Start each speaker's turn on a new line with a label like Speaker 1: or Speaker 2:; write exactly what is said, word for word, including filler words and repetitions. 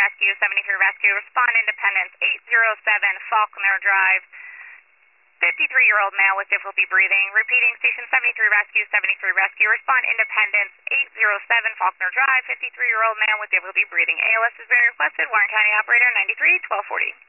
Speaker 1: Rescue, seventy-three Rescue, respond Independence, eight zero seven Faulkner Drive, fifty-three-year-old male with difficulty breathing. Repeating, Station seventy-three Rescue, seventy-three Rescue, respond Independence, eight zero seven Faulkner Drive, fifty-three-year-old male with difficulty breathing. A L S has been requested, Warren County Operator, ninety-three twelve forty.